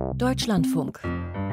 Deutschlandfunk.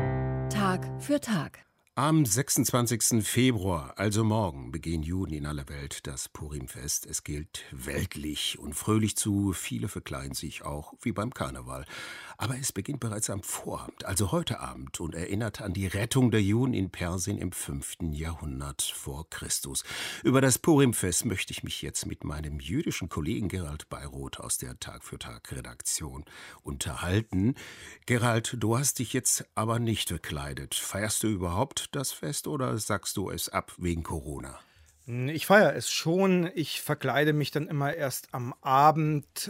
Tag für Tag. Am 26. Februar, also morgen, begehen Juden in aller Welt das Purimfest. Es gilt weltlich und fröhlich zu. Viele verkleiden sich auch, wie beim Karneval. Aber es beginnt bereits am Vorabend, also heute Abend, und erinnert an die Rettung der Juden in Persien im 5. Jahrhundert vor Christus. Über das Purimfest möchte ich mich jetzt mit meinem jüdischen Kollegen Gerald Beiroth aus der Tag für Tag Redaktion unterhalten. Gerald, du hast dich jetzt aber nicht verkleidet. Feierst du überhaupt das Fest oder sagst du es ab wegen Corona? Ich feiere es schon. Ich verkleide mich dann immer erst am Abend.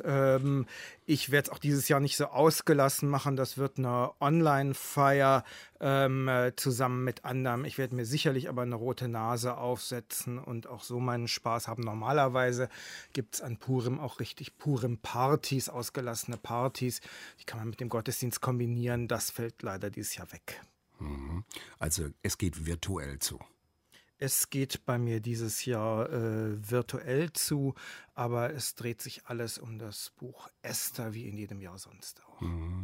Ich werde es auch dieses Jahr nicht so ausgelassen machen. Das wird eine Online-Feier zusammen mit anderen. Ich werde mir sicherlich aber eine rote Nase aufsetzen und auch so meinen Spaß haben. Normalerweise gibt es an Purim auch richtig Purim-Partys, ausgelassene Partys. Die kann man mit dem Gottesdienst kombinieren. Das fällt leider dieses Jahr weg. Also es geht virtuell zu. Es geht bei mir dieses Jahr virtuell zu, aber es dreht sich alles um das Buch Esther, wie in jedem Jahr sonst auch.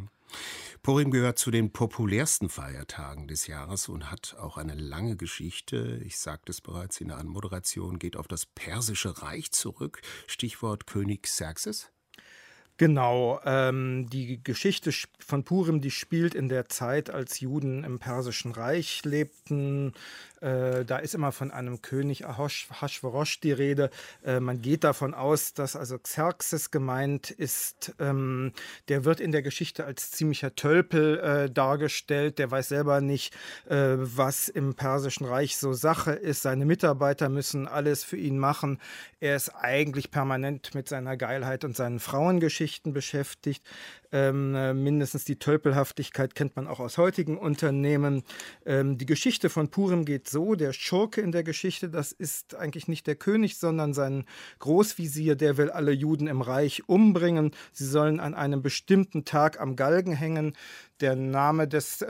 Purim gehört zu den populärsten Feiertagen des Jahres und hat auch eine lange Geschichte. Ich sagte es bereits in der Anmoderation, geht auf das Persische Reich zurück. Stichwort König Xerxes. Genau, die Geschichte von Purim, die spielt in der Zeit, als Juden im Persischen Reich lebten. Da ist immer von einem König Ahasverosch die Rede. Man geht davon aus, dass also Xerxes gemeint ist. Der wird in der Geschichte als ziemlicher Tölpel dargestellt. Der weiß selber nicht, was im Persischen Reich so Sache ist. Seine Mitarbeiter müssen alles für ihn machen. Er ist eigentlich permanent mit seiner Geilheit und seinen Frauengeschichten beschäftigt. Mindestens die Tölpelhaftigkeit kennt man auch aus heutigen Unternehmen. Die Geschichte von Purim geht so: Der Schurke in der Geschichte, das ist eigentlich nicht der König, sondern sein Großvisier, der will alle Juden im Reich umbringen. Sie sollen an einem bestimmten Tag am Galgen hängen. Der Name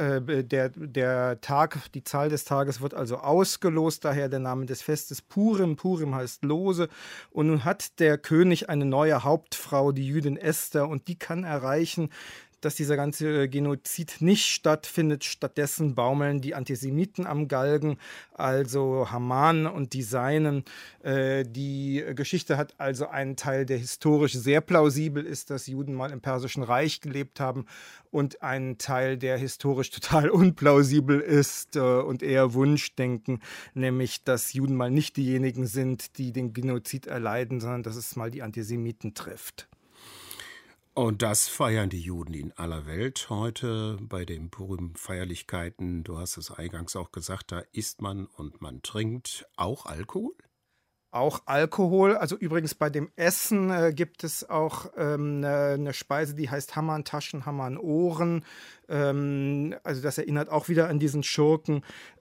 der Tag, die Zahl des Tages wird also ausgelost, daher der Name des Festes Purim. Purim heißt Lose. Und nun hat der König eine neue Hauptfrau, die Jüdin Esther, und die kann erreichen, dass dieser ganze Genozid nicht stattfindet. Stattdessen baumeln die Antisemiten am Galgen, also Haman und die Seinen. Die Geschichte hat also einen Teil, der historisch sehr plausibel ist, dass Juden mal im Persischen Reich gelebt haben, und einen Teil, der historisch total unplausibel ist und eher Wunschdenken, nämlich dass Juden mal nicht diejenigen sind, die den Genozid erleiden, sondern dass es mal die Antisemiten trifft. Und das feiern die Juden in aller Welt heute bei den Purim-Feierlichkeiten. Du hast es eingangs auch gesagt, da isst man und man trinkt auch Alkohol? Auch Alkohol. Also übrigens bei dem Essen gibt es auch eine Speise, die heißt Hammern-Taschen, Hammern-Ohren. Also das erinnert auch wieder an diesen Schurken.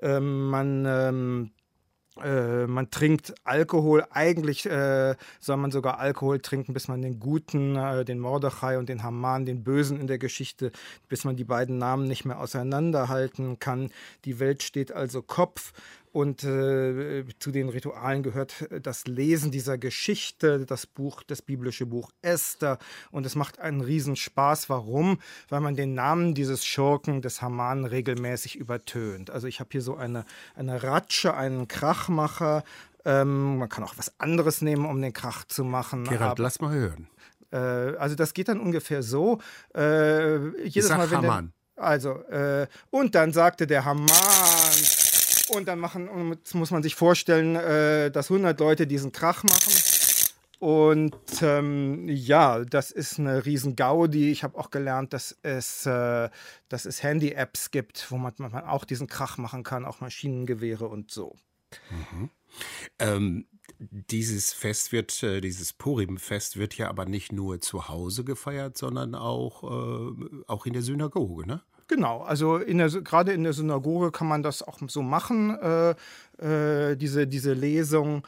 Man trinkt Alkohol. Eigentlich soll man sogar Alkohol trinken, bis man den Guten, den Mordechai und den Haman, den Bösen in der Geschichte, bis man die beiden Namen nicht mehr auseinanderhalten kann. Die Welt steht also Kopf. Und zu den Ritualen gehört das Lesen dieser Geschichte, das biblische Buch Esther. Und es macht einen Riesenspaß. Warum? Weil man den Namen dieses Schurken, des Haman, regelmäßig übertönt. Also ich habe hier so eine Ratsche, einen Krachmacher. Man kann auch was anderes nehmen, um den Krach zu machen. Gerald, lass mal hören. Also das geht dann ungefähr so. Jedes Mal, wenn Haman. Und dann sagte der Haman. Und dann muss man sich vorstellen, dass 100 Leute diesen Krach machen. Und das ist eine riesen Gaudi. Ich habe auch gelernt, dass es Handy-Apps gibt, wo man auch diesen Krach machen kann, auch Maschinengewehre und so. Dieses Purim-Fest wird ja aber nicht nur zu Hause gefeiert, sondern auch in der Synagoge, ne? Genau, also gerade in der Synagoge kann man das auch so machen, diese Lesung.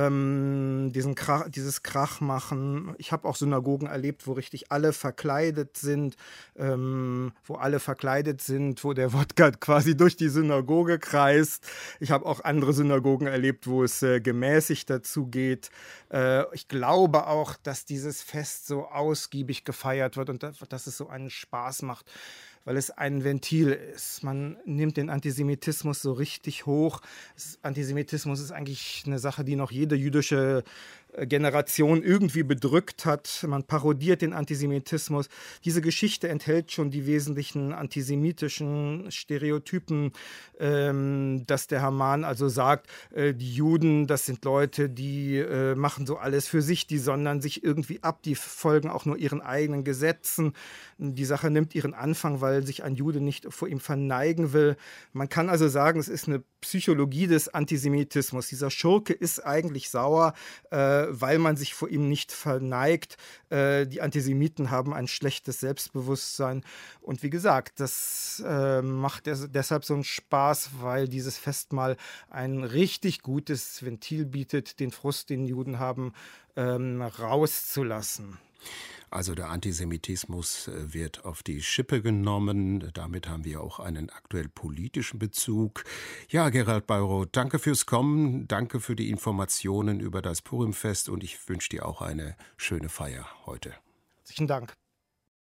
Dieses Krach machen. Ich habe auch Synagogen erlebt, wo richtig alle verkleidet sind, wo der Wodka quasi durch die Synagoge kreist. Ich habe auch andere Synagogen erlebt, wo es gemäßigt dazu geht. Ich glaube auch, dass dieses Fest so ausgiebig gefeiert wird und dass es so einen Spaß macht, weil es ein Ventil ist. Man nimmt den Antisemitismus so richtig hoch. Antisemitismus ist eigentlich eine Sache, die noch jede jüdische Generation irgendwie bedrückt hat. Man parodiert den Antisemitismus. Diese Geschichte enthält schon die wesentlichen antisemitischen Stereotypen, dass der Haman also sagt, die Juden, das sind Leute, die machen so alles für sich, die sondern sich irgendwie ab, die folgen auch nur ihren eigenen Gesetzen. Die Sache nimmt ihren Anfang, weil sich ein Jude nicht vor ihm verneigen will. Man kann also sagen, es ist eine Psychologie des Antisemitismus. Dieser Schurke ist eigentlich sauer, weil man sich vor ihm nicht verneigt. Die Antisemiten haben ein schlechtes Selbstbewusstsein. Und wie gesagt, das macht deshalb so einen Spaß, weil dieses Festmahl ein richtig gutes Ventil bietet, den Frust, den Juden haben, rauszulassen. Also der Antisemitismus wird auf die Schippe genommen. Damit haben wir auch einen aktuell politischen Bezug. Ja, Gerald Beiroth, danke fürs Kommen, danke für die Informationen über das Purimfest und ich wünsche dir auch eine schöne Feier heute. Herzlichen Dank.